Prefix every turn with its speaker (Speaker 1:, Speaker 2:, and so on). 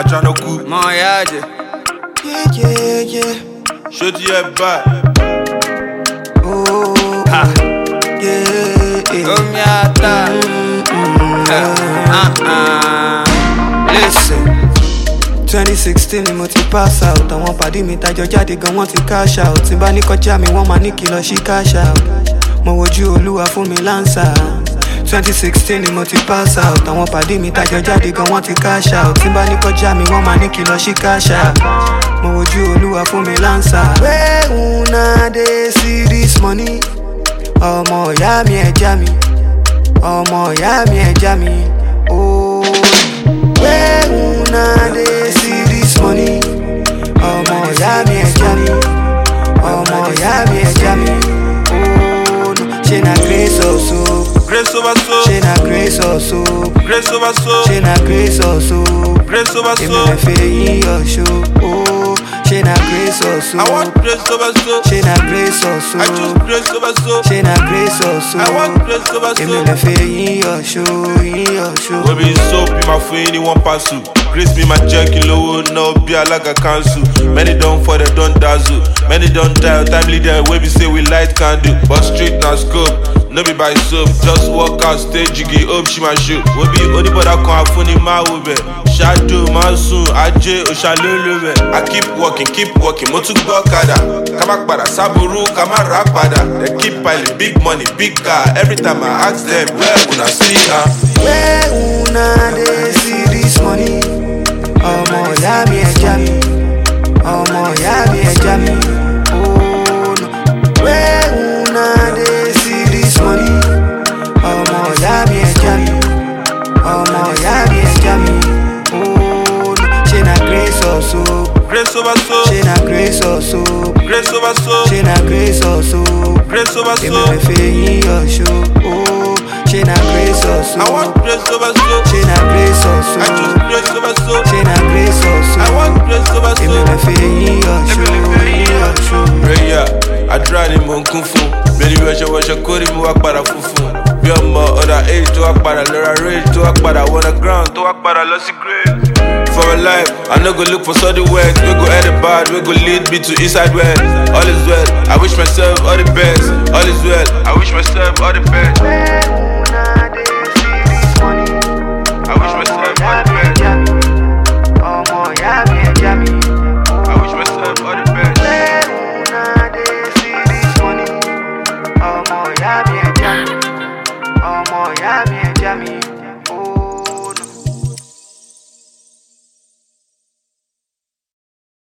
Speaker 1: Ajanoku.
Speaker 2: Moyaje.
Speaker 3: Yeah.
Speaker 1: Show to your back.
Speaker 3: Oh,
Speaker 2: Ha.
Speaker 3: yeah.
Speaker 2: Omiata.
Speaker 3: Listen. 2016 ni mo ti pass out. Àwọn pàdé mi tajọ jáde gan wọ́n ti cash out. Tí bá ní kọjá mi wọ́n máa ní kí lọ sí cash out. Mo wojú Olúwa fún mi lánsà. 2016 ni mo ti pass out. Àwọn pàdé mi tajọ jáde gan wọ́n ti cash out. Tí bá ní kọjá mi wọ́n máa ní kí lọ sí cash out. Mo wojú Olúwa fún mi lánsà. Where una dey see this money? Ọmọ ìyá mi ẹja mi. Ọmọ ìyá mi ẹja mi. Oh, where una dey see this money? Ọmọ ìyá mi ẹja mi. Ọmọ ìyá mi ẹja mi. Oh, no. Ṣé na grace also?
Speaker 1: Grace over soul.
Speaker 3: Ṣé na grace also?
Speaker 1: Grace over soul.
Speaker 3: Ṣé na grace also?
Speaker 1: Grace over
Speaker 3: Èmi
Speaker 1: soul.
Speaker 3: lè fẹ́ yín ọ̀ṣọ́. Oh, ṣé na grace also?
Speaker 1: I want grace over soul.
Speaker 3: Ṣé na grace also?
Speaker 1: I choose grace over soul.
Speaker 3: Ṣé na grace also?
Speaker 1: I want grace over
Speaker 3: Èmi
Speaker 1: soul.
Speaker 3: lè fẹ́ yín ọ̀ṣọ́.
Speaker 1: Baby, soap be my friend, you want pass you. Grace be my check, low, no be like a cancel. Many don't fall, they don't dazzle. Many don't die, timely there, where we say we light candle. But street now scope, no be by soap. Just walk out, stage, jiggy up, she my shoot. We be only but I can't phone in my way. Shadow, monsoon, AJ, Oshalulu. I keep walking, Motu Bokada. Kamakbada, Saburu, Kamarapada. They keep piling big money, big car. Every time I ask them, where would I see her?
Speaker 3: Where una dey see this money? Ọmọ ìyá mi ẹja mi. Ọmọ ìyá mi ẹja mi. Oh, no. Where una dey see this money? Ọmọ ìyá mi ẹja mi. Ọmọ ìyá mi ẹja mi. Oh, no. Ṣé na grace also?
Speaker 1: Grace over soul.
Speaker 3: Ṣé na grace also?
Speaker 1: Grace over soul.
Speaker 3: Ṣé na grace also?
Speaker 1: Grace over
Speaker 3: Èmi
Speaker 1: soul.
Speaker 3: lè fẹ́ yín ọ̀ṣọ́. Oh, ṣé na grace also?
Speaker 1: I want grace over soul.
Speaker 3: Ṣé na grace also?
Speaker 1: I choose grace over soul.
Speaker 3: Ṣé na grace also?
Speaker 1: I want grace over
Speaker 3: Èmi
Speaker 1: soul.
Speaker 3: lè fẹ́ yín ọ̀ṣọ́.
Speaker 1: Prayer, àdúrà ni mò ń kún fún. Bẹ́ẹ̀ni wọṣọ kórìí mi wá padà funfun. Bí ọmọ ọ̀dà age tó wá padà lọ́ra rage tó wá padà wọnà ground tó wá padà lọ sí grave. For a life, I no go look for sudden work. We go head the bad, we go lead me to inside well. All is well, I wish myself all the best. All is well, I wish myself all the best. I wish myself all the best.
Speaker 3: Ọmọ ìyá mi ẹja mi.
Speaker 1: I wish myself all the best.
Speaker 3: Ọmọ ìyá mi ẹja mi. Ọmọ ìyá mi ẹja mi.